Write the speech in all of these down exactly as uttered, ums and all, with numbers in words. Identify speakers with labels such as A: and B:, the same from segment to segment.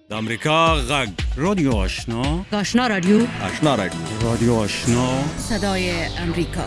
A: د امریکا غږ رادیو آشنا
B: آشنا رادیو
A: آشنا رادیو رادیو آشنا
B: صدای امریکا.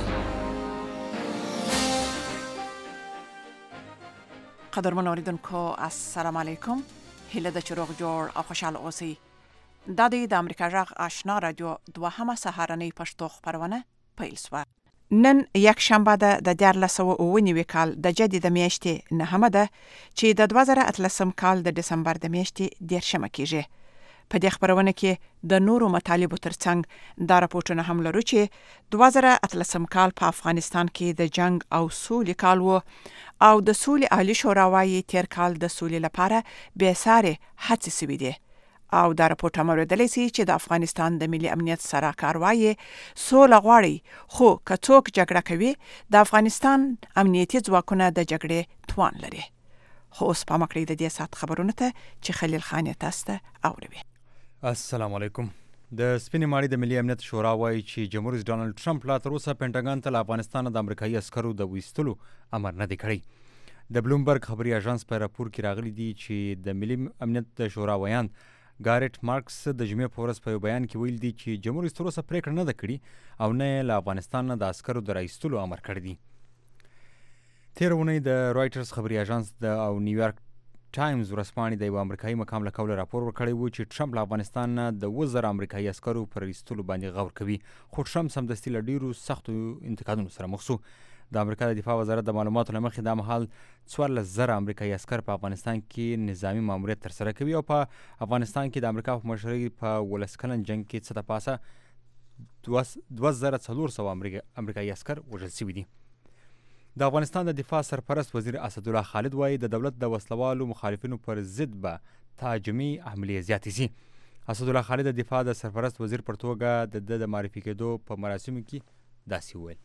C: قدرمن اوریدونکو السلام علیکم. هیله د چروغ جوړ او خوشاله اوسئ. دا د امریکا غږ آشنا رادیو دوهمه سهارنۍ پښتو خبرونه پیل شوه. نن یک شنبه ده د دیارلس سوه اوه نوي کال د جدي د میاشتې نهمه ده چې د دوه زره اتلسم کال د دسمبر د میاشتې دیرشمه کیږي. په دې خبرونه کې د نورو مطالبو ترڅنګ دا راپورټونه هم لرو چې دوه زره اتلسم کال په افغانستان کې د جنگ او سولې کال و او د سولې عالی شورا وايي تیر کال د سولې لپاره بېسارې هڅې شوې دي. او دا راپورټ هم اورېدلی سي چې د افغانستان د ملي امنیت سلاکار وايي سوله غواړي، خو که څوک جګړه کوي د افغانستان امنیتي ځواکونه د جګړې توان لري. خو اوس پام وکړئ د دې ساعت خبرونه ته چې خلیل خان یې تاسو ته اوروي.
D: السلام علیکم. د سپینې ماڼۍ د ملي امنیت شورا وايي چې جمهور رئیس ډانلډ ټرمپ لا تر اوسه پینټاګان ته له افغانستان د امریکایي عسکرو د ویستلو امر نه دی کړی. د بلومبرګ خبري اژانس په راپور کې راغلي دي چې د ملي امنیت د شورا ویان ګارټ مارکس د جمعې په ورځ په یو بیان کې ویل دي چې جمهور رئیس تر اوسه پریکړه نه ده کړې او نه یې له افغانستان نه د عسکرو د راایستلو امر کړی دی. تېره اونۍ د رایټرز خبري اژانس د او نیویارک ټایمز ورځپاڼې د یو امریکایي مقام له قوله راپور ورکړی و چې ټرمپ له افغانستان نه د اووه زره امریکایي عسکرو پر ایستلو باندې غور کوي، خو ټرمپ سمدستي له ډېرو سختو انتقادونو سره مخ شو. د امریکا د دفاع وزارت د معلوماتو له مخې دا مهال څوارلس زره امریکایي عسکر په افغانستان کې نظامي ماموریت ترسره کوي او په افغانستان کې د امریکا په مشرۍ په ولس کلن جنګ کې څه د پاسه دوه زره څلور سوه امریکایي عسکر وژل شوي دي. د افغانستان د دفاع سرپرست وزیر اسدالله خالد وایي د دولت د وسلوالو مخالفینو پر ضد به تهاجمي حملې زیاتې شي. اسدالله خالد د دفاع د سرپرست وزیر پر توګه د ده د معرفي کېدو په مراسمو کې داسې وویل.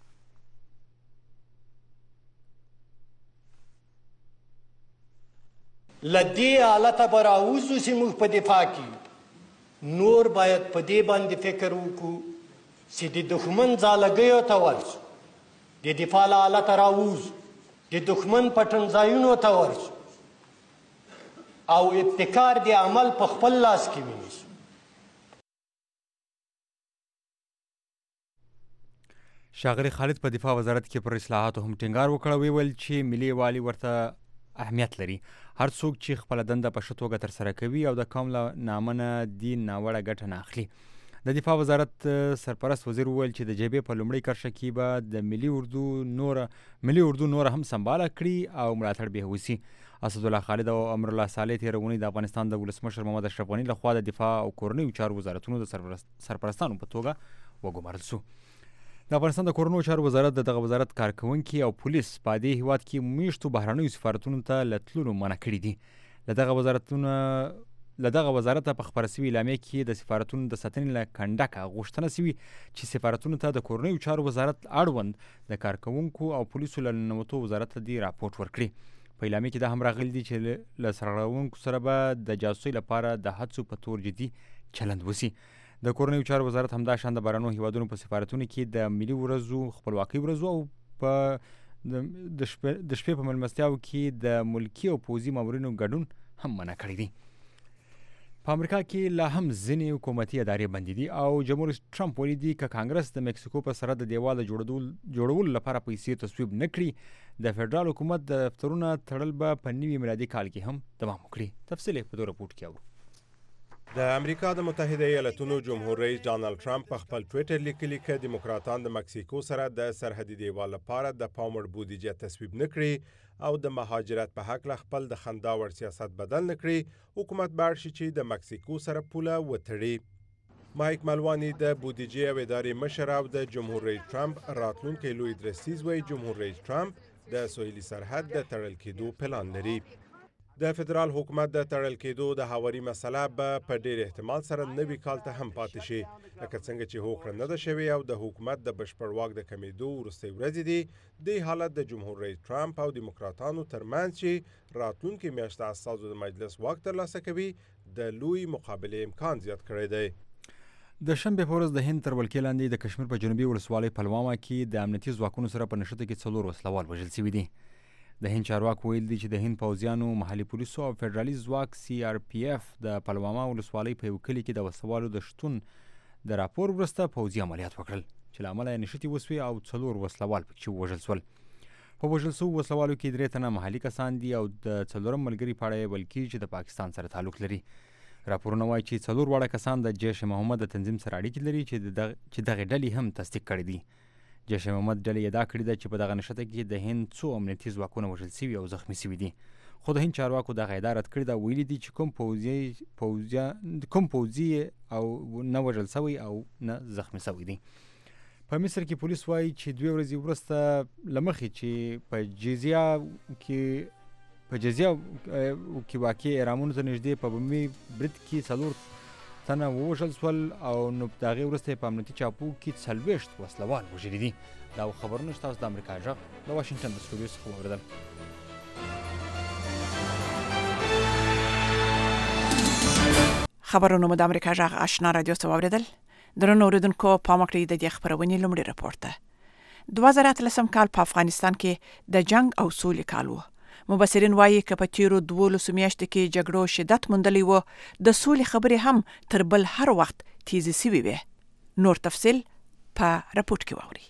E: لدی حالته به راوځو چې موږ په دفاع کې نور باید په دې باندې فکر وکړو چې د دښمن ځالګیو ته ورشو، د دفاع له حالته راوځو، د دښمن پټنځایونو ته ورشو او ابتکار د عمل په خپل لاس کې ونیسو.
D: ښاغلي خالد په دفاع وزارت کې پر اصلاحاتو هم ټینګار وکړ. ویل چې ملي یووالي ورته اهمیت لري. هر څوک چې خپله دنده په ښه توګه ترسره کوي او د قوم له نامه دي ناوړه ګټه نه اخلي. د دفاع وزارت سرپرست وزیر وویل چې د جبهې په لومړۍ کرښه کې به د ملي اردو نوره ملي اردو نوره هم سمباله کړي او ملاتړ به یې وشي. اسدالله خالد او امرالله صالح تېره اونۍ د افغانستان د ولسمشر محمد اشرف غني لخوا د دفاع او کورنیو چارو وزارتونو د سرپرستانو په توګه وګمارل شو. د افغانستان د کورنیو چارو وزارت د دغه وزارت کارکوونکي او پولیس په دې هیواد کې میشتو بهرنیو سفارتونو ته له تللو منع کړي دي. له دغه وزارتونه له دغه وزارته په خپره سوي اعلامیه کې د سفارتونو د ساتنې له کنډکه غوښتنه سوي چې سفارتونو ته د کورنیو چارو وزارت اړوند د کارکوونکو او پولیسو له ننوتو وزارت ته دې راپورټ ورکړي. په اعلامیه کې دا هم راغلي دي چې له سرغړونکو سره به د جاسوسۍ لپاره د هڅو په تور جدي چلند وشي. د کورنیو چارو وزارت همدا شان د بهرنیو هیوادونو په سفارتونو کې د ملي ورځو خپلواکۍ ورځو او په د شپې په مېلمستیاو کې د ملکي او پوځي مامورینو ګډون هم منع کړی دی. په امریکا کې لا هم ځینې حکومتي ادارې بندې دي او جمهور رئیس ټرمپ ویلي دي که کانګرس د مکسیکو په سرحد د دیوال د جوړولو لپاره پیسې تصویب نه کړي د فدرال حکومت د دفترونه تړل به په نوي میلادي کال کې هم دوام وکړي. تفصیل یې په دې راپورټ کې اورو.
F: د امریکا د متحده ایالتونو جمهور رئیس ډانلډ ټرمپ په خپل ټویټر لیکلي چې دیموکراتان د مکسیکو سره د سرحدي دیوال لپاره د پام وړ بودیجه تصویب نه کړي او د مهاجرت په حق خپل د خندا وړ سیاست بدل نه کړي، حکومت به اړ شي چې د مکسیکو سره پوله وتړي. مایک مالواني د بودیجې او ادارې مشر او د جمهور رئیس ټرمپ راتلونکی لوی درستیز وایي جمهور رئیس ټرمپ د سویلي سرحد د تړل کېدو پلان لري. د فدرال حکومت د تړل کېدو د هواري مسله به په ډېر احتمال سره نوي کال ته هم پاتې شي، لکه څنګه چې هوکړه نه ده شوې او د حکومت د بشپړ واک د کمېدو وروستۍ ورځې دي. دې حالت د جمهور رئیس ټرمپ او دیموکراتانو ترمنځ چې راتلونکي میاشت د استازو د مجلس واک ترلاسه کوي د لوی مقابلې امکان زیات کړی دی.
D: د شنبې په ورځ د هند تر ولکې لاندې د کشمیر په جنوبي ولسوالۍ پلوامه کې د امنیتي ځواکونو سره په نښته کې څلور وسلوال وژل شوي دي. د هند چارواکو ویل دي چې د هند پوځیانو محلي پولیسو او فدرالي ځواک سی آر پی اف د پلواما ولسوالۍ په یو کلي کې د وسوالو د شتون د راپور وروسته پوځي عملیات وکړل چې له امله یې نښتې وسوې او څلور وسلوال پکې ووژل شول. په وژل شوو وسلوالو کې درې تنه محلي کسان دي او د څلورم ملګري په اړه یې ویل کېږي چې د پاکستان سره تعلق لري. راپورونه وایي چې څلور واړه کسان د جیش محمد د تنظیم سره اړیکې لري چې دغه ډلې هم تصدیق کړي دي. جیش محمد ډلې ادعا کړې ده چې په دغه نښته کې د هند څو امنیتي ځواکونه وژل شوي او زخمي شوي دي، خو د هند چارواکو دغه ادعا رد کړې ده. ویلي دي چې کوم پوځي پوځي کوم پوځي او نه وژل شوی او نه زخمي شوی دي. په مصر کې پولیس وایي چې دوه ورځې وروسته له مخې چې په جزیه کې په جزیه کې واقع احرامونو ته نږدې په بمي برید کې څلور تنه ووژل شول او نو د هغې وروسته په امنیتي چاپو کې څلوېښت وسلوال وژلي دي. دا خبرونه ستاسو د امریکا غږ د واشنګټن د سټوډیو څخه واورېدل.
C: خبرونه مو د امریکا غږ آشنا رادیو څخه واورېدل. درنو اوریدونکو پام وکړئ د دې خپرونې لومړی راپور ته. دوه زره اتلسم کال په افغانستان کې د جنگ او سولې کال و. مبصرین وایي که په تیرو دولسو میاشتو کې جګړو شدت موندلی و، د سولې خبرې هم تر بل هر وخت تیزې سوي وې. نور تفصیل په راپورټ کې واورئ.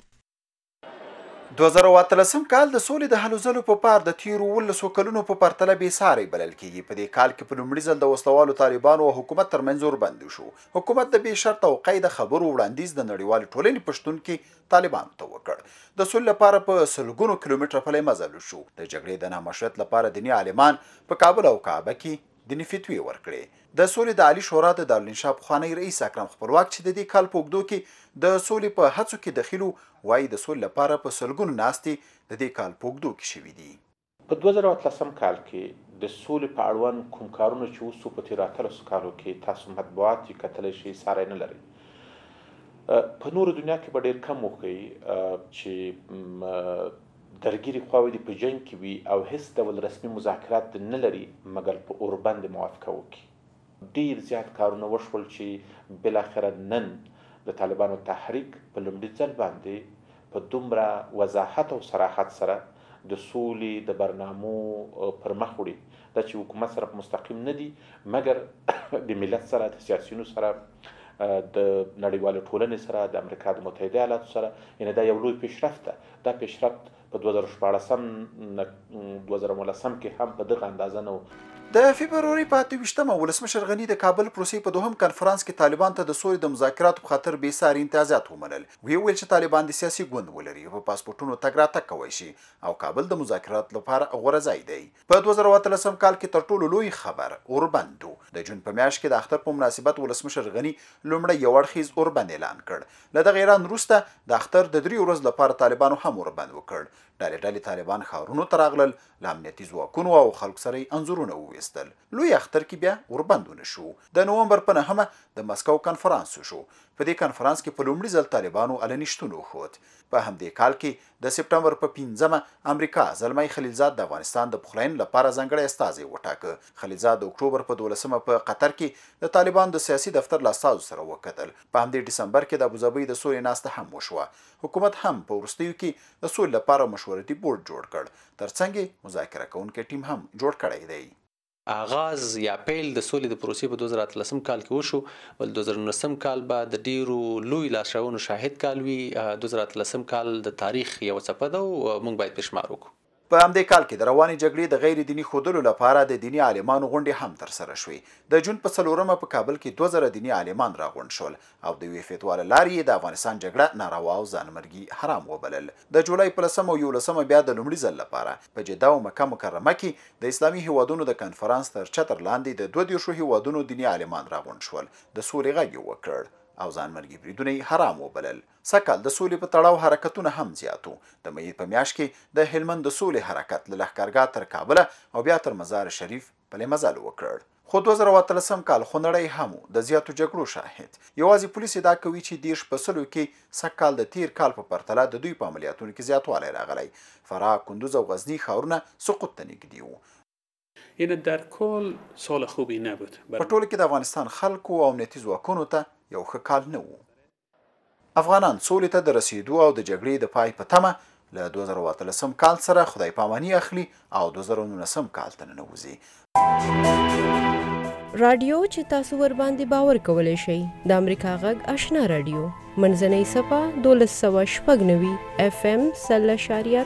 G: دوه زره اتلسم کال د سولې د هلو ځلو په پار د تیرو اوولسو کلونو په پرتله بې ساری بلل کېږي. په دې کال کې په لومړي ځل د وسلوالو طالبانو او حکومت ترمنځ اوربند شو. حکومت د بې شرطه او قیده خبرو وړاندیز د نړیوالې ټولنې په شتون کې طالبانو ته وکړ. د سولې لپاره په سلګونو کیلومتره پلی مزل شو. د جګړې د نامشروعیت لپاره دیني عالمان په کابل او کعبه کې دیني فتوی ورکړې. د سولې د عالی شورا د دارالانشا پخوانی رئیس اکرم خپلواک چې د دې کال په اوږدو کې د سولې په هڅو کې دخیل وایي د سولې لپاره په سلګونو ناستې د دې کال په اوږدو کې شوي دي.
H: په دوه زره اتلسم کال کې د سولې په اړوند کوم کارونه چې وسو په تیرو اتلسو کالو کې تاسو مطبوعات یې کتلی شئ ساری نه لرئ. په نورو دنیا کې به ډېر کم وښیي چې درګیري خواوې دې په جنګ کې وي او هیڅ ډول رسمي مذاکرات نه لري مګر په اوربند موافقه وکړي. ډېر زیات کارونه وشول چې بالاخره نن د طالبانو تحریک په لومړي ځل باندې په دومره وضاحت او صراحت سره د سولې د برنامو پر مخ وړي. دا چې حکومت سره مستقیم نه دي مګر د ملت سره، د سیاسیونو سره، د نړیوالو ټولنې سره، د امریکا د متحده ایالاتو سره. یعنې دا یو لوی پیشرفت ده. دا پیشرفت په دوه زره شپاړسم دوه زره اوولسم کې هم په دغه اندازه نه و.
G: د فبروري په اته ویشتمه ولسمشر غني د کابل پروسې په دوهم کنفرانس کې طالبان ته د سولې د مذاکراتو په خاطر بې ساري امتیازات ومنل. ویې ویل چې طالبان د سیاسي ګوند ولري، په پاسپورټونو تګ راتګ کوی شي او کابل د مذاکراتو لپاره غوره ځای دی. په دوه زره اتلسم کال کې تر ټولو لوی خبر اوربند و. د جون په میاشت کې د اختر په مناسبت ولسمشر غني لومړی یو اړخیز اوربند اعلان کړ. له دغه اعلان وروسته د اختر د درې ورځو لپاره طالبانو هم اوربند وکړ. ډلې ډلې طالبان ښارونو ته راغلل، له امنیتي ځواکونو او خلکو سره یې انځورونه وویستل. لوی اختر کې بیا اوربند ونه شو. د نومبر په نهمه د مسکو کنفرانس شو. په دې کنفرانس کې په لومړي ځل طالبانو علني شتون وښود. په همدې کال کې د سپټمبر په پنځمه امریکا زلمی خلیلزاد د افغانستان د پخلاینې لپاره ځانګړی استازی وټاکه. خلیلزاد د اکتوبر په دولسمه په قطر کې د طالبانو د سیاسي دفتر له استازو سره وکتل. په همدې ډسمبر کې د ابوظبي د سولې ناسته هم وشوه. حکومت هم په وروستیو کې د سولې لپاره مشورتي بورډ جوړ کړ. ترڅنګ مذاکره کوونکی ټیم هم جوړ کړی دی.
I: آغاز یا پیل د سولې د پروسې په دوه زره اتلسم کال کې وشو، ول دوه زره نولسم کال به د ډیرو لوی لاسرهونو شاهد کال وي. دوه زره اتلسم کال د تاریخ یو څپه ده او موږ باید پشمار وکړو.
G: په همدې کال کې د روانې جګړې د غیر دیني ښودلو لپاره د دیني عالمانو غونډې هم ترسره شوې. د جون په څلورمه په کابل کې دوه زره دیني عالمان راغونډ شول او د یوې فتوا له لارې یې د افغانستان جګړه ناروا او ځانمرګي حرام وبلل. د جولای په لسمه او یولسمه بیا د لومړي ځل لپاره په جده او مکه مکرمه کې د اسلامي هیوادونو د کنفرانس تر چتر لاندې د دوه دیرشو هیوادونو دیني عالمان راغونډ شول. د سولې غږ یې وکړ او ځانمرګي بریدونه یې حرام وبلل. سږکال د سولې په تړاو حرکتونه هم زیاتو. د مې په میاشت کې د هلمند د سولې حرکت له لښکرګاه تر کابله او بیا تر مزار شریف پلی مزل وکړ. خو دوه زره اتلسم کال خونړی هم د زیاتو جګړو شاهد. یوازې پولیس ادعا کوي چې دیرش په سلو کې سږکال د تیر کال په پرتله د دوی په عملیاتونو کې زیاتوالی راغلی. فراه، کندوز او غزني ښارونه سقوط ته نږدې وو.
J: یعنی در کل سال خوبی نبود.
G: په ټوله کې د افغانستان خلکو او امنیتي ځواکونو ته یو ښه کال نه و. افغانان سولې ته د رسیدو او د جګړې د پای په تمه له دوه زره اتلسم کال سره خدای پاماني اخلي او دوه زره نولسم کال ته ننوځي.
K: رادیو چې تاسو ور باندې باور کولای شئ د امریکا غږ آشنا رادیو منځنۍ صفه دولس سوه شپږ نوي اف ام سل اشاریه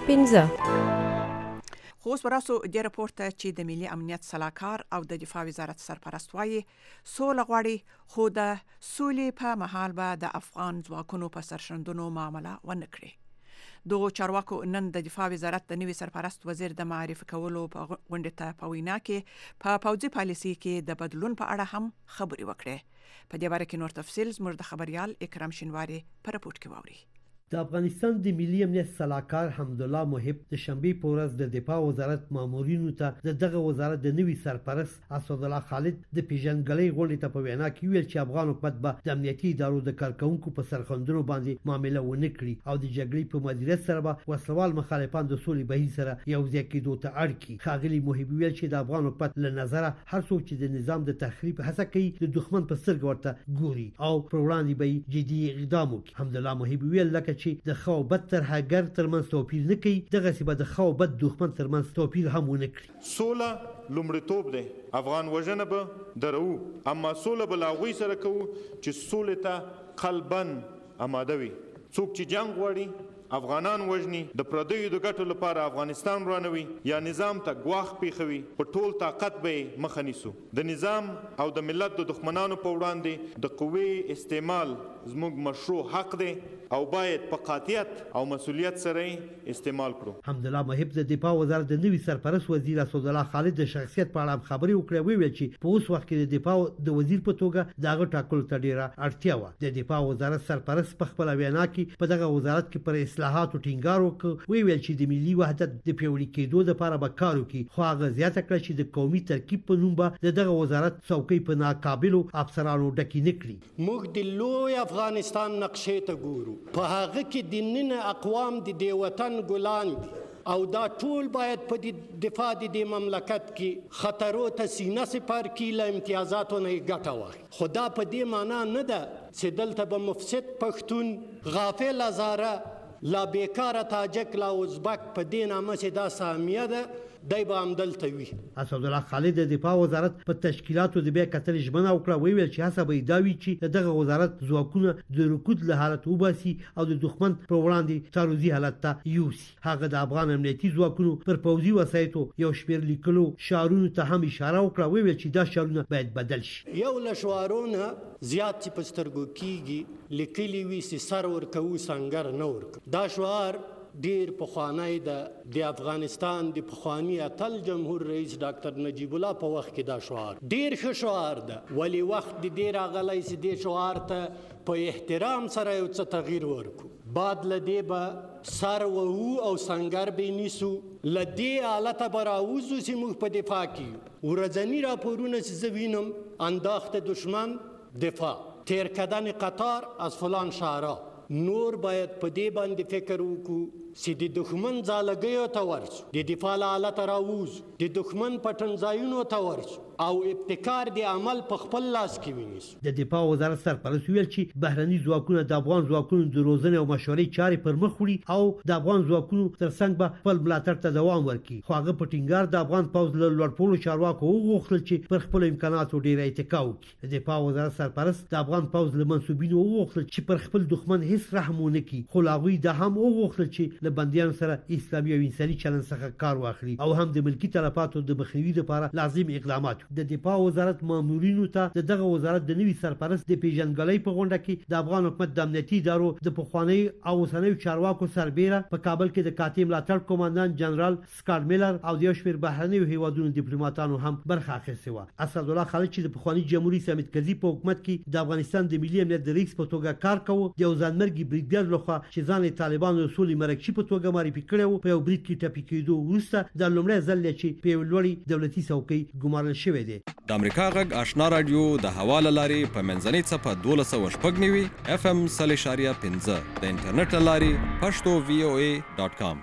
K: پنځه.
C: خو اوس وراسو د راپور ته چې د ملي امنیت سلاکار او د دفاع وزارت سرپرست وایي سوله غواړي خو د سولې په مهال به د افغان ځواکونو په سرښندنو معامله ونه کړي. دغو چارواکو نن د دفاع وزارت د نوي سرپرست وزیر د معرفي کولو په غونډه ته په وینا کې په پوځي پالیسي کې د بدلون په اړه هم خبرې وکړې. په دې باره کې نور تفصیل زموږ د خبريال اکرام شینواری په راپورټ کې واوري.
L: د افغانستان د ملي امنیت سلاکار حمدالله محب د شنبې په ورځ د دفاع وزارت مامورینو ته د دغه وزارت د نوي سرپرست اسدالله خالد د پیژنګلۍ غونډې ته په وینا کې ویل چې افغان حکومت به د امنیتي ادارو د کارکونکو په سرښندنو باندې معامله ونه کړي او د جګړې په مدیریت سره به وسلوال مخالفان د سولې بهیر سره یو ځای کېدو ته اړ کړي. ښاغلي محب ویل چې د افغان حکومت له نظره هر څوک چې د نظام د تخریب هڅه کوي د دښمن په سترګه ورته ګوري او پر وړاندې به جدي اقدام وکړي. حمدالله محب ویل لکه چې د خو بد تر هاګر ترمنځ توپیر نه کوي دغه سی به د خو بد دښمن ترمنځ توپیر هم ونه کړي.
M: سوله لومړیتوب دی، افغان وژنه به درو، اما سوله به له هغوی سره کوو چې سولې ته قلبا اماده وي. څوک چې جنګ غواړي افغانان وژني، د پردیو د ګټو لپاره افغانستان رانوي یا نظام ته ګواښ پیښوي، په ټول طاقت به مخه نیسو. د نظام او د ملت د دښمنانو په وړاندې د قوې استعمال زموږ مشروع حق دی او باید په قاطعیت او مسؤلیت سره استعمال کړو.
L: حمدالله محب د دفاع وزارت د نوي سرپرست وزیر اسدالله خالد د شخصیت په اړه خبرې وکړې. ویل چې په اوس وخت کې د دفاع د وزیر په توګه دغه ټاکلو ته ډیره اړتیا و. د دفاع وزارت سرپرست په خپل وینا کې په دغه وزارت کې پر اصلاحاتو ټینګار وکړ. ویل چې د ملي وحدت د پیاوړي کېدو لپاره به کار وکړي، خو هغه زیاته کړه چې د قومي ترکیب په نوم به د دغه وزارت څوکۍ په ناقابلو افسرانو ډکې نه کړي.
E: موږ د لوی افغانستان نقشې ته ګورو، په هغه کې د نن اقوام د دې وطن ګلان دي او دا ټول باید په دفاع د دې مملکت کې خطرو ته سینه سپر کړي، له امتیازاتو نه یې ګټه واخلي. خو دا په دې معنا نه ده چې دلته به مفسد پښتون، غافل هزاره، لا بیکاره تاجک، لا ازبک په دې نامه چې دا سامیه ده دی به همدلته وي.
L: اسدالله خالد د دفاع وزارت په تشکیلاتو د بیا کتنې ژمنه وکړه. ویل چې هڅه به یې دا وي چې دغه وزارت ځواکونه د رکود له حالت وباسي او د دښمن پر وړاندې تعرضي حالت ته یوسي. هغه د افغان امنیتي ځواکونو پر پوځي وسایطو یو شمېر لیکلو شعارونو ته هم اشاره وکړه. ویل چې دا شعارونه باید بدل شي.
E: یو له شعارونه زیات چې په سترګو کېږي لیکلي وي چې سر ورکوو سنګر نه ورکوو. دا شعار ډیر پخوانی ده، د افغانستان د پخوانی اتل جمهور رئیس ډاکټر نجیب الله په وخت کې دا شعار ډیر ښه شعار ده، ولی وخت د دې راغلی چې دې شعار ته په احترام سره یو څه تغییر ورکړو. بعد له دې به سر وهو او سنګر به نیسو، له دې حالته به راوځو چې موږ په دفاع کې ورځني راپورونه چې زه وینم انداخت دشمن دفاع، تیر کردن قطار از فلان شهرها. نور باید په دې باندې فکر وکړو چې د دښمن ځالګیو ته ورسو، د دفاع له حالته راووځو، د دښمن پټنځایونو ته ورسو او ابتکار د عمل په خپل لاس کې ونیسو.
L: د دفاع وزارت سرپرست ویل چې بهرني ځواکونه د افغان ځواکونو د روزنې او مشورې چارې پر مخ وړي او د افغان ځواکونو ترڅنګ به خپل ملاتړ ته دوام ورکړي. خو هغه په ټینګار د افغان پوځ له لوړپوړو چارواکو وغوښتل چې پر خپلو امکاناتو ډېره اتکا وکړي. د دفاع وزارت سرپرست د افغان پوځ له منصوبینو وغوښتل چې پر خپل دښمن هیڅ رحم ونه کړي، خو له هغوی دا هم وغوښتل چې له بندیانو سره اسلامي او انساني چلند څخه کار واخلي او هم د ملکي تلفاتو د مخنیوي لپاره لازم اقدامات. د دفاع وزارت مامورینو ته د دغه وزارت د نوي سرپرست د پیژنګلۍ په غونډه کې د افغان حکومت د امنیتي ادارو د پخواني او اوسنیو چارواکو سربیره په کابل کې د کاتب ملاتړ قوماندان جنرال سکاټ میلر او د یو شمېر بهرنیو هیوادونو ډیپلوماټانو هم برخه اخیستې وه. اسدالله خالد چې د پخواني جمهوریت حامد کرزي په حکومت کې د افغانستان د ملي امنیت د رئیس په توګه کار کوه، د یو ځانمرګي بریدګر لخوا چې ځان یې طالبانو د سولې مرکچي په توګه معرفي کړی و، په یو برید کې ټپي کېدو وروسته دا لومړی ځل دی چې په یو لوړې دولتي څوکۍ ګمارل شوی دی.
N: د امریکا غږ آشنا رادیو د هوا له لارې په منځنۍ څپه دولس سوه شپږ نوي اف ام سل اشاریه پنځه، د انټرنیټ له لارې پښتو وی او ای ډاټ کام.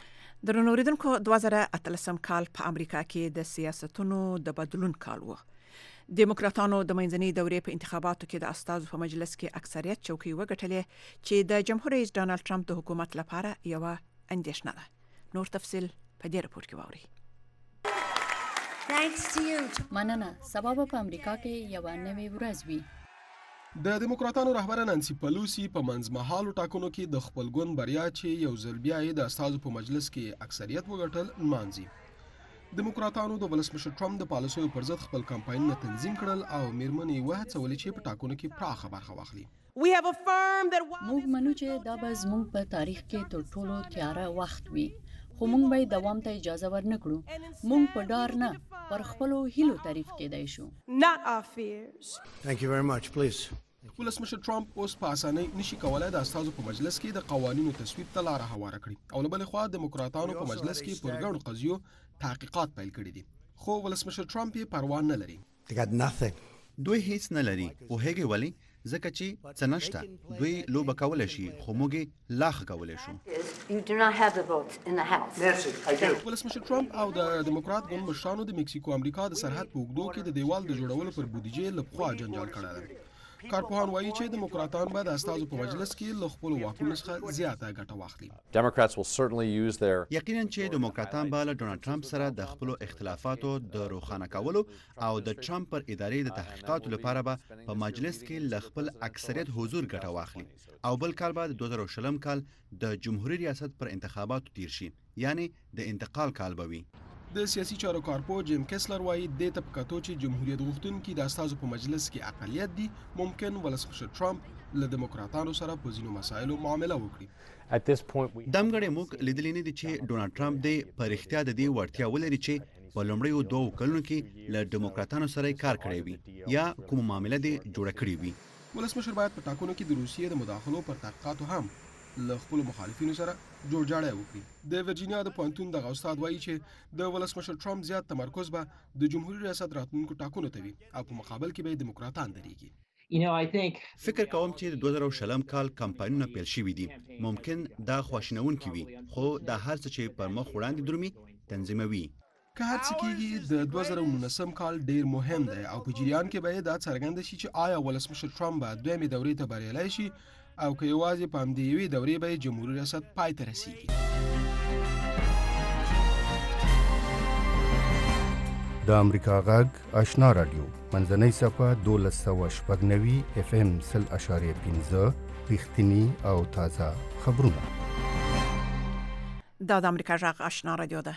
C: درنو اوریدونکو، دوه زره اتلسم کال په امریکا کې د سیاستونو د بدلون کال و. دیموکراتانو د منځنۍ دورې په انتخاباتو کې د استازو په مجلس کې اکثریت چوکۍ وګټلې چې د جمهور رئیس ډانلډ ټرمپ د حکومت لپاره یوه اندېښنه ده. نور تفصیل په دې راپور کې واورئ.
O: مننه. سبا په امریکا کې یو نوې ورځ وي.
P: د دیموکراتانو رهبره نانسی پلوسی په منځمهالو ټاکنو کې د خپل ګوند بریا چې یو ځل بیا یې د استازو په مجلس کې اکثریت وګټل نمانځي. دیموکراتانو د ولسمشر ټرمپ د پالیسیو پر ضد خپل کمپاینونه تنظیم کړل او میرمنې وهڅولې چې په ټاکنو کې پراخه برخه واخلي.
O: موږ منو چې دا به زموږ په تاریخ کې تر ټولو تیاره وخت وي، خو موږ به دوام ته اجازه ورنکړو. موږ په ډار نه پر خپلو هیلو تعریف کېدای شو.
P: ولسمشر ټرمپ اوس په اسانۍ نشي کولای د استازو په مجلس کې د قوانینو تصویب ته لاره هواره کړي او له بلې خوا دیموکراتانو په مجلس کې پر ګڼو قضیو تحقیقات پیل کړي دي، خو ولسمشر ټرمپ یې پروا نه لري.
Q: دوی هیڅ نه لري. پوهیږئ ولې؟ ځکه چې څه نشته. دوی لوبه کولی شي خو موږ لا ښه کولی شو.
P: ولسمشر ټرمپ او د دیموکرات ګوند مشرانو د مکسیکو امریکا د سرحد په اوږدو کې د دیوال د جوړولو پر بودیجې له پخوا جنجال کړی دی. کارپوهان وایي چې دیموکراتان به د استازو په مجلس کې له خپلو واکونو څخه زیاته ګټه واخلي.
Q: یقینا چې دیموکراتان به له ډونالډ ټرمپ سره د خپلو اختلافاتو د روښانه کولو او د ټرمپ پر ادارې د تحقیقاتو لپاره به په مجلس کې له خپل اکثریت حضور ګټه واخلي او بل کال به د دوه زره شلم کال د جمهوریت ریاست پر انتخاباتو تیر شي، یعنی د انتقال کال به وي.
P: د سیاسي چارو کارپو جیم کیسلر وایي دې ته په کتو چې جمهوریت غوښتونکي د استازو په مجلس کې اقلیت دي، ممکن ولسمشر ټرمپ له دیموکراتانو سره په ځینو مسایلو معامله وکړي.
Q: دمګړې موږ لیدلی نه دي چې ډونالډ ټرمپ دې په رښتیا د دې وړتیا ولري چې په لومړیو دوو کلونو کې له دیموکراتانو سره کار کړی وي یا کومه معامله دې جوړه کړې وي.
P: ولسمشر باید په ټاکنو کې د روسیې د مداخلو پر تحقیقاتو هم له خپلو مخالفینو سره جوړجاړی وکړي. د ورجینیا د پوهنتون دغه استاد وایي چې د ولسمشر ټرمپ زیات تمرکز به د جمهوریت ریاست راتلونکو ټاکنو ته وي او په مقابل کې به دیموکراتان درېږي.
Q: فکر کوم چې د دوه زره شلم کال کمپاینونه پیل شوي دي. ممکن دا خواشینونکي وي، خو دا هر څه چې پر مخ وړاندې درومي تنظیموي.
P: که هر څه کېږي د دوه زره نولسم کال ډیر مهم دی او په جریان کې به دا څرګنده شي چې آیا ولسمشر ټرمپ به دویمې دورې ته بریالی شي او که یوازې په همدې یوې دورې به جمهوریت ریاست پای ته رسیږي.
R: د امریکا غږ آشنا رادیو منځنۍ صفحه دولس سوه شپږ نوي اف ام سل اشاریه پنځه رښتیني او تازه خبرونه.
C: دا د امریکا غږ آشنا رادیو ده.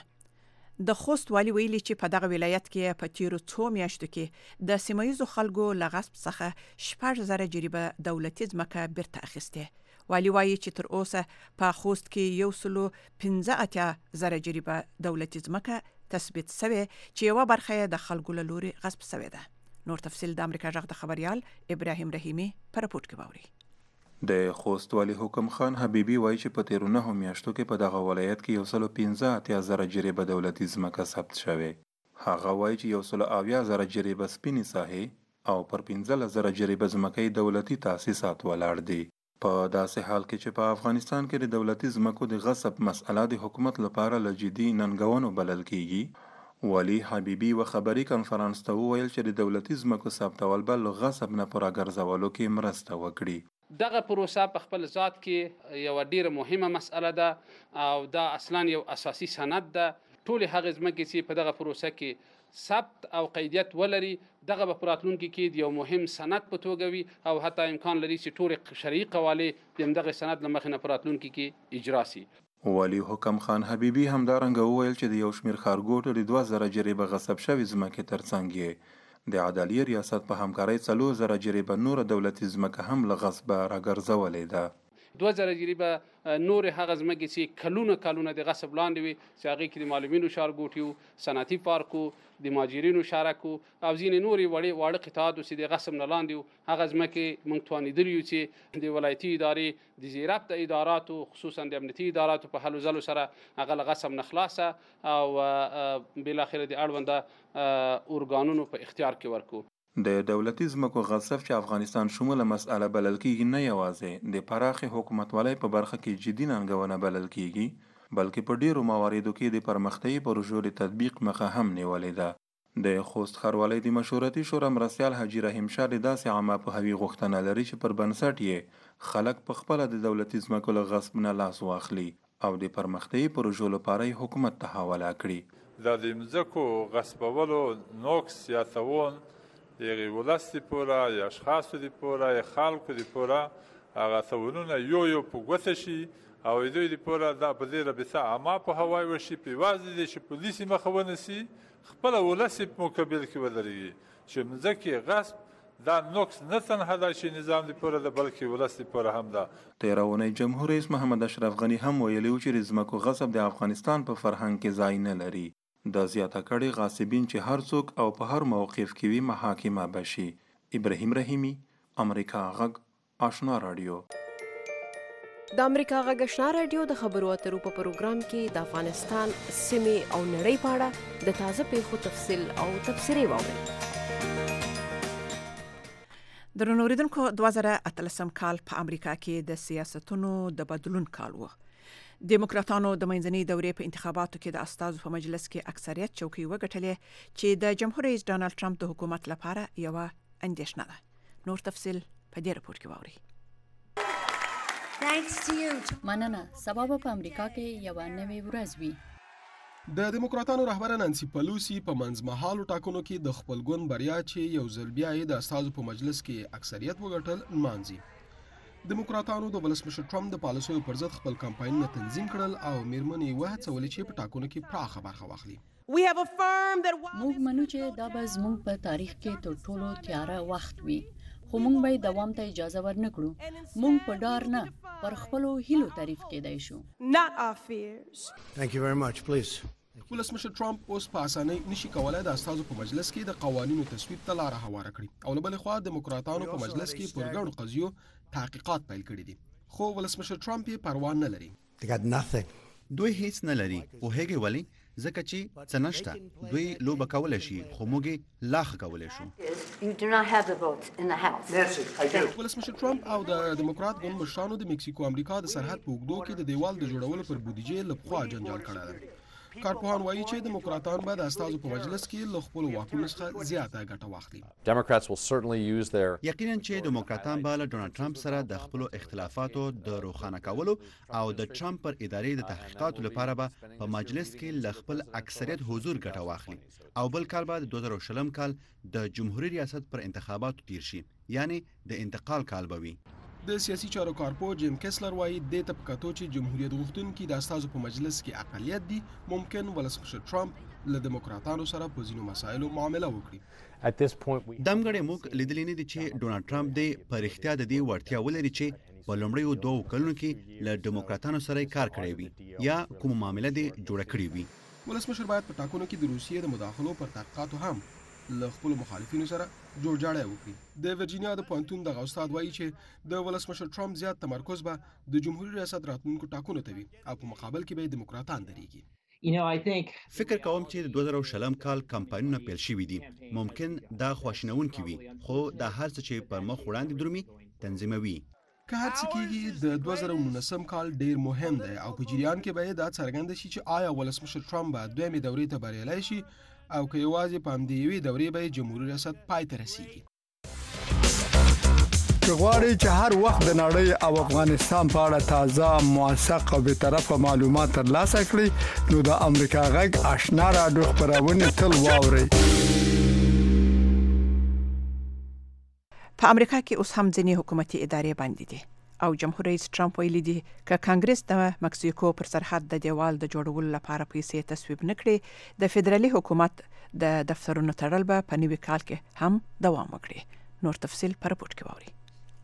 C: د خوست والی ویلي چې په دغه ولایت کې په تیرو څو میاشتو کې د سیمایي خلکو له غصب څخه شپږ زره جریبه دولتي ځمکه بیرته اخیسته. والی وایي چې تر اوسه په خوست کې یو سلو پنځه اتیا زره جریبه دولتي ځمکه تثبیت شوی چې یو برخه د خلکو له لوري غصب شوی ده. نور تفصیل د امریکا غږ د خبريال ابراهیم رحیمی په راپورټ کې باوري.
S: د خوست والی حکم خان حبیبی وایي چې په تیرو نهو میاشتو کې په دغه ولایت کې یو سلو پنځه اتیا زره جریبه دولتي ځمکه ثبت شوې. هغه وایي چې یو سلو اویا زره جریبه سپینې ساحې او پر پنځلس زره جریبه ځمکې دولتي تاسیسات ولاړ دي. په داسې حال کې چې په افغانستان کې د دولتي ځمکو د غصب مسأله د حکومت لپاره له جدي ننګونو بلل کیږي. والی حبیبی و خبري کانفرنس ته وویل چې د دولتي ځمکو ثبتول به له غصب نه پر راګرځولو کې مرسته وکړي.
J: دغه پروسه په خپل ذات کې یو ډیره مهمه مسأله ده او دا اصلا یو اساسي سند ده. ټول هغه ځمکې چې په دغه پروسه کې ثبت او قیدیت ولري دغه په راتلونکي کې یو مهم سند په توګه وي او حتی امکان لري چې ټول شرعي قوالې د دغه سند له مخې نه په راتلونکي کې اجرا شي.
S: والی حکم خان حبیبی همدارنګه وویل چې د یو شمېر ښارګوټو د دوه زره جریبه غصب شوې ځمکې ترڅنګ یې د عدلیې ریاست په همکارۍ څلور زره جریبه نوره دولتي ځمکه هم له غصبه راګرځولې ده.
J: دوه زره جریبه نور هغه ځمکې چې کلونه کلونه د غصب لاندې وي چې هغې کې د معلمینو ښارګوټي وو، صنعتي پارک وو، د مهاجرینو شارک وو او ځینې نورې وړې واړه قطعات چې د غصب نه لاندې وو. هغه ځمکې موږ توانېدلي یو چې د ولایتي ادارې د زیربط اداراتو خصوصا د امنیتي اداراتو په هلو ځلو سره هغه له غصب نه خلاصه او بالاخره د اړونده ارګانونو په اختیار کې ورکو.
S: د دولتي ځمکو غصب چې افغانستان شموله مسأله بلل کیږي نه یوازې د پراخې حکومتولۍ په برخه کې جدي ننګونه بلل کیږي بلکې په ډیرو مواردو کې د پرمختیایي پروژو د تطبیق مخه هم نیولې ده. د خوست ښاروالۍ د مشورتي شورا مرستیال حاجي رحیم شاه د داسې عامه پوهاوي غوښتنه لري چې پر بنسټ یې خلک په خپله د دولتي ځمکو له غصب نه لاس واخلي او د پرمختیايي پروژو لپاره یې حکومت ته حواله کړي.
T: د دې مځکو غصبولو نوکس زیاتون د هغې ولس دپاره یا اشخاصو دپاره یا خلکو دپاره هغه تاوانونه یو یو په ګوته شي او دوی دپاره دا په دې رابطه عامه پوهاوی وشي. په یوازې دی چې پولیس یې مخه ونیسي، خپله ولس یې په مقابل کې ودرېږي چې مځکې غصب دا نوکس نه تنها دا چې نظام دپاره ده بلکې ولس دپاره هم ده.
S: تېره اونۍ جمهور رئیس محمد اشرف غني هم ویلي و چې د ځمکو غصب د افغانستان په فرهنګ کې ځای نه لري. دا زیاته کړې غاصبین چې هر څوک او په هر موقف کې وي محاکمه بشي. ابراهیم رحیمي، امریکا غږ، آشنا راډیو.
K: د امریکا غږ آشنا راډیو د خبرو اترو په پروګرام کې د افغانستان سیمې او نړۍ په اړه د تازه پیښو تفصیل او تبصرې واورئ.
C: درنو اوریدونکو، دوه زره اتلسم کال په امریکا کې د سیاستونو د بدلون کال و. دیموکراتانو د منځنۍ دورې په انتخاباتو کې د استازو په مجلس کې اکثریت چوکۍ وګټلې چې د جمهور رئیس ډانلډ ټرمپ د حکومت لپاره یوه اندېښنه ده. نور تفصیل په دې راپور کې واورئ.
O: مننه. سبا په امریکا کې یوه نوې ورځ وي.
P: د دیموکراتانو رهبره نانسی پلوسی په منځمهالو ټاکنو کې د خپل ګوند بریا چې یو ځل بیا یې د استازو په مجلس کې اکثریت وګټل نمانځي. دیموکراتانو د ولسمشر ټرمپ د پالیسیو پر ضد خپل کمپاینونه تنظیم کړل او میرمنې یې وهڅولې چې په ټاکنو کې پراخه برخه واخلي.
O: موږ منو چې دا به زموږ په تاریخ کې تر ټولو تیاره وخت وي، خو موږ به دوام ته اجازه ورنکړو. موږ په ډار نه پر خپلو هیلو تعریف کېدای شو.
P: ولسمشر ټرمپ اوس په اسانۍ نشي کولای د استازو په مجلس کې د قوانینو تصویب ته لاره هواره کړي او له بلې خوا دیموکراتانو په مجلس کې پر ګڼو قضیو تحقیقات پیل کړي دي، خو ولسمشر ټرمپ یې پروا نه لري.
Q: دوی هیڅ نه لري. پوهېږئ ولې؟ ځکه چې څه نشته. دوی لوبه کولی شي خو موږ یې لا ښه کولی شو.
P: ولسمشر ټرمپ او د دیموکرات ګوند مشرانو د مکسیکو امریکا د سرحد په اوږدو کې د دیوال د جوړولو پر بودیجې له پخوا جنجال کړی دی. کارپوهان وایي چې دیموکراتان به د استازو په مجلس کې له خپلو واکونو څخه زیاته ګټه واخلي.
Q: یقینا چې دیموکراتان به له ډونالډ ټرمپ سره د خپلو اختلافاتو د روښانه کولو او د ټرمپ پر ادارې د تحقیقاتو لپاره به په مجلس کې له خپل اکثریت حضور ګټه واخلي او بل کال به د دوه زره شلم کال د جمهوریت ریاست پر انتخاباتو تیر شي، یعنی د انتقال کال به وي.
P: د سیاسي چارو کارپو جیم کیسلر وایي دې ته په کتو چې جمهوریت غوښتونکي د استازو په مجلس کې اقلیت دي، ممکن ولسمشر ټرمپ له دیموکراتانو سره په ځینو مسایلو معامله وکړي.
Q: دمګړی موږ لیدلی نه دي چې ډونالډ ټرمپ دې په رښتیا د دې وړتیا ولري چې په لومړیو دوو کلونو کې له دیموکراتانو سره کار کړی وي یا کوم معامله دې جوړه کړې وي.
P: ولسمشر باید په ټاکنو کې د روسیې د مداخلو پر تحقیقاتو هم له خپلو مخالفینو سره جوړجاړی وکړي. د ورجینیا د پوهنتون دغه استاد وایي چې د ولسمشر ټرمپ زیات تمرکز به د جمهوریت ریاست راتلونکو ټاکنو ته وي او په مقابل کې به دیموکراتان درېږي.
Q: فکر کوم چې د دوه زره شلم کال کمپاینونه پیل شوي دي. ممکن دا خواشینونکي وي، خو دا هر څه چې پر مخ وړاندې درومي تنظیموي.
P: که هر څه کېږي د دوه زره نولسم کال ډیر مهم دی او په جریان کې به دا څرګنده شي چې آیا ولسمشر ټرمپ به دویمې دورې ته بریالی شي او که یوازې په همدې یوې دورې به جمهوري ریاست پای ته رسیږي.
U: که غواړئ چې هر وخت د نړۍ او افغانستان په اړه تازه، موثق او بېطرفه معلومات ترلاسه کړئ نو د امریکا غږ آشنا راډیو خپرونې تل واورئ.
C: په امریکا کې اوس هم ځینې حکومتي ادارې بندې دي او جمهور رئیس ټرمپ ویلي دي که کانګرس د مکسیکو پر سرحد د دیوال د جوړولو لپاره پیسې تصویب نه کړي، د فدرالي حکومت د دفترونو تړل به په نوي کال کې هم دوام وکړي. نور تفصیل په راپور کې واورئ.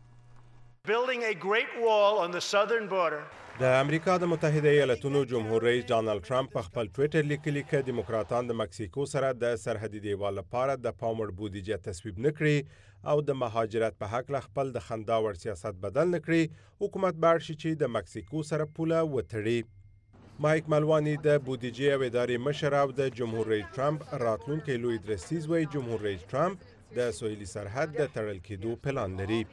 F: د امریکا د متحده ایالاتونو جمهور رئیس ډانلډ ټرمپ په خپل ټویټر لیکلي کې دیموکراتان د مکسیکو سره د سرحدي دیوال لپاره د پام وړ بودیجه تصویب نه کړي او د مهاجرت په حق خپل د خندا وړ سیاست بدل نه کړي، حکومت به اړ شي چې د مکسیکو سره پوله وتړي. مایک ملواني د بودیجې او ادارې مشر او د جمهور رئیس ټرمپ راتلونکی لوی درستیز وایي جمهور رئیس ټرمپ د سویلي سرحد د تړل کېدو پلان لري.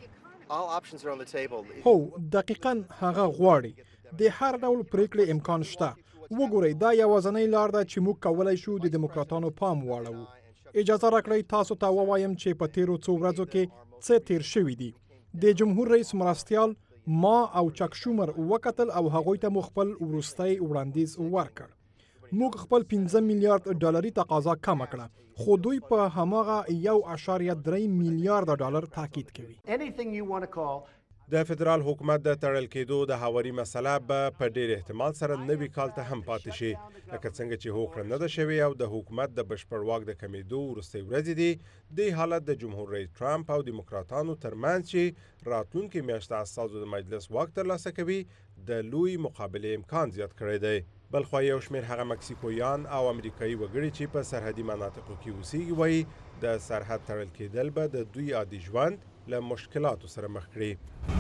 V: هو دقیقاً هغه غواړي د هر ډول پریکړې امکان شته. وګورئ دا یوازینۍ لار ده چې موږ کولی شو د دیموکراتانو پام واړوو. اجازه راکړئ تاسو ته ووایم چې په تیرو څو ورځو کې څه تیر شوي دي. د جمهور رئیس مرستیال ما او چک شومر وکتل او هغوی ته مخبل ورستۍ وړاندیز ورکړ. موږ خپل پنځه میلیارډ ډالري تقاضا کم کړه خو دوی په هماغه یو اعشاریه درې میلیارډ ډالر تاکید کوي.
F: د فدرال حکومت د تړل کېدو د هواري مسله به په ډېر احتمال سره نوي کال ته هم پاتې شي لکه څنګه چې هوکړه نه ده شوې او د حکومت د بشپړ واک د کمیدو وروستۍ ورځې دي. دې حالت د جمهور رئیس ټرمپ او دیموکراتانو ترمنځ چې راتلونکي میاشت د استازو د مجلس واک ترلاسه کوي د لوی مقابلې امکان زیات کړی دی. بلخوا یو شمېر هغه مکسیکویان او امریکایي وګړي چې په سرحدي مناطقو کې اوسېږي وایي د سرحد تړل کېدل به د دوی عادي ژوند له مشکلاتو سره مخ کړي.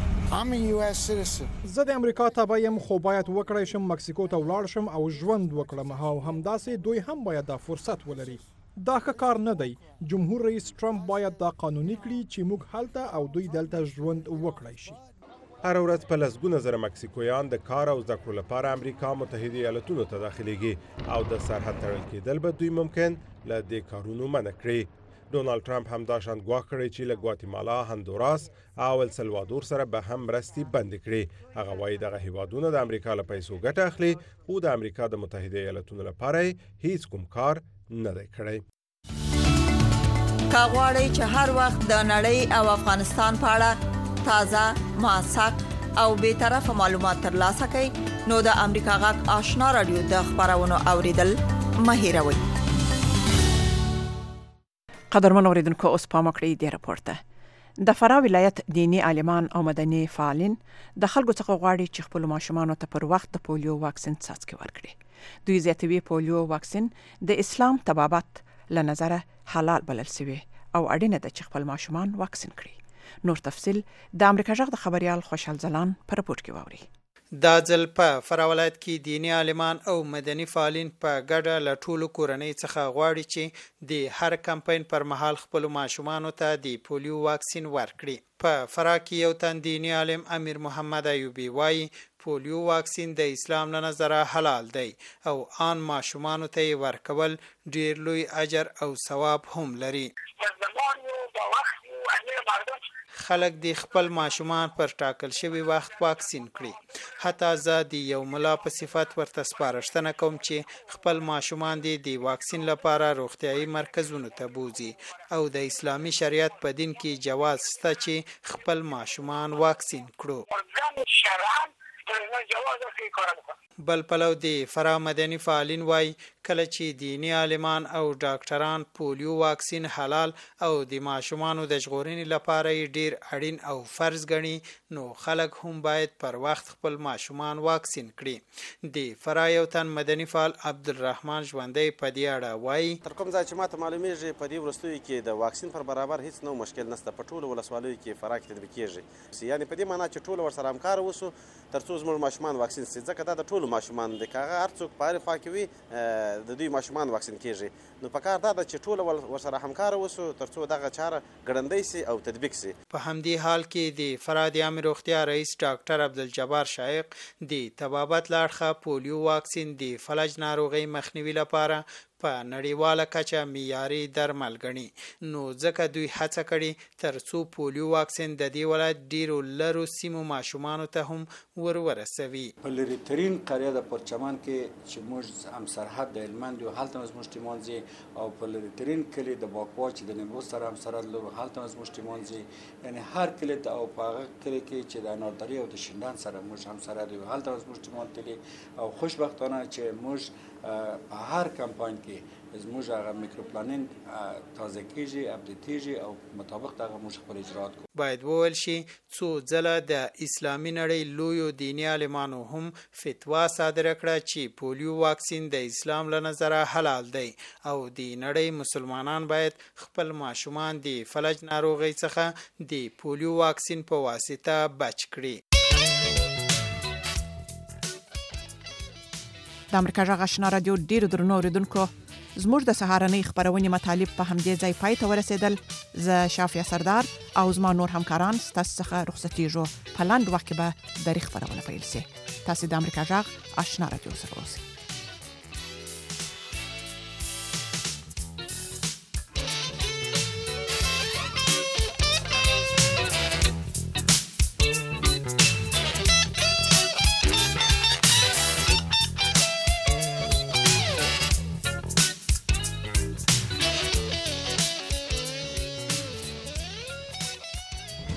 V: زه د امریکا تابع یم خو باید وکړای شم مکسیکو ته ولاړ شم او ژوند وکړم او همداسې دوی هم باید دا فرصت ولري. دا ښه کار نه دی. جمهور رئیس ټرمپ باید دا قانوني کړي چې موږ هلته او دوی دلته ژوند وکړای شي.
F: هر ورځ په لسګونه زره مکسیکویان د کار او زده کړو لپاره امریکا متحده ایالتونو ته داخليږي او د سرحد تړل کېدل به دوی ممکن له دې کارونو منع کړي. ډونالد ټرمپ هم دا شان ګواښ کړی چې له ګواتیمالا، هندوراس او ال سلوادور سره به هم مرستې بندې کړي. هغه وایي دغه هیوادونه د امریکا له پیسو ګټه اخلي خو د امریکا د متحده ایالتونو لپاره هیڅ کوم کار نه دی کړی.
A: که غواړئ چې هر وخت د نړۍ او افغانستان په اړه تازه، موثق او بیطرفه معلومات ترلاسه کړئ نو د امریکا غږ آشنا رادیو د خبرونو اوریدل مه هیروئ.
C: قدرمن اوریدونکو اوس پام وکړئ د راپور ته. د فراه ولایت دینی عالمان او مدني فعالین د خلکو څخه غواړي چې خپل ماشومان ته پر وخت د پولیو واکسین څاڅکي ورکړي. دوی زیاتوي پولیو واکسین د اسلام طبابت له نظره حلال بلل شوی او اړینه ده چې خپل ماشومان واکسین کړي. نور تفصيل د امریکا جغ د خبريال خوشحال زلان پر رپورت کې واوري.
B: دا ځل په فراه ولایت کې دینی عالمان او مدني فعالین په ګډه له ټولو کورنۍ څخه غواړي چې د هر کمپاین پر مهال خپل ماشومانو ته د پولیو واکسین ورکړي. په فراه کې یو تن دینی عالم امیر محمد ایوبی وایي پولیو واکسین د اسلام له نظره حلال دی او آن ماشومانو ته ورکول ډیر لوی اجر او ثواب هم لري. خلک د خپل ماشومان پر ټاکل شوی وخت واکسین کړي. حتی زه د یو ملا په صفت ورته سپارښتنه کوم چې خپل ماشومان د واکسین لپاره روغتیايي مرکزونو ته بوزي او د اسلامي شریعت په دین کې جواز شته چې خپل ماشومان واکسین کړو. بل پلو د فراه مدني فعالین وای کله چې دینی عالمان او ډاکټران پولیو واکسین حلال او د ماشومانو د ژغورنې لپاره ډیر اړین او فرض ګڼي نو خلک هم باید پر وخت خپل ماشومان واکسین کړي. د فراه یو تن مدني فعال عبدالرحمن ژوندی په دې اړه وای
W: تر کوم ځای چې ماته معلومیږي په دې وروستیو کې د واکسین پر برابر هیڅ نو مشکل نشته. په ټولو ولسوالیو کې فراه کې تطبیق کیږي. یعنی په دې معنی چې ټول ورسره همکار اوسو ترڅو زموږ ماشومان واکسین شي. ځکه دا د ټولو ماشومان د کاغه هر څوک په اړه کوي د دوی ماشومان واکسین کیږي. نو په کار دا د چې ټول ورسره همکار اوسو ترڅو دغه چاره ګړندۍ شي او تطبیق شي.
B: په همدې حال کې د فراه د عامه روغتیا رئیس ډاکټر عبدالجبار شایق د طبابت لاړخه پولیو واکسین د فلج ناروغي مخنیوي لپاره په نړیواله کچه معیاري درمل ګڼي. نو ځکه دوی هڅه کړې ترڅو پولیو واکسین د دې ولایت ډیرو لرو سیمو ماشومانو ته هم ور ورسوي.
X: په لرې ترین قریه د پرچمن کې چې موږ هم سرحد د هلمند یو هلته زموږ ټیمونځي او په لرې ترین کلي د باکوا چې د نیمروز سره هم سرحد لرو هلته زموږ ټیمونځي. یعنی هر کلی ته او په هغه کلي کې چې د اناردري او د شینډان سره موږ هم سرحد یو هلته زموږ ټیمون تلي او خوشبختانه چې موږ په هر کمپاین کې زموږ هغه میکرو پلانینګ تازه کیږي اپډیټیږي او مطابق دغه موږ خپل اجرات کوو.
B: باید وویل شي څو ځله د اسلامي نړۍ لویو دیني عالمانو هم فتوا صادره کړه چې پولیو واکسین د اسلام له نظره حلال دی او د نړۍ مسلمانان باید خپل ماشومان د فلج ناروغۍ څخه د پولیو واکسین په واسطه بچ کړي.
C: د امریکا جغ آشنا رادیو ډیرو درنو اوریدونکو زموږ د سهارنۍ خبرونې مطالب په همدې ځای پای ته ورسېدل. زه شافیا سردار او زما نور همکاران ستاسو څخه رخصتېږو. په لاندې وخت کې به درې خبرونه پیل شي. تاسو د امریکا جغ آشنا رادیو سره اوسئ.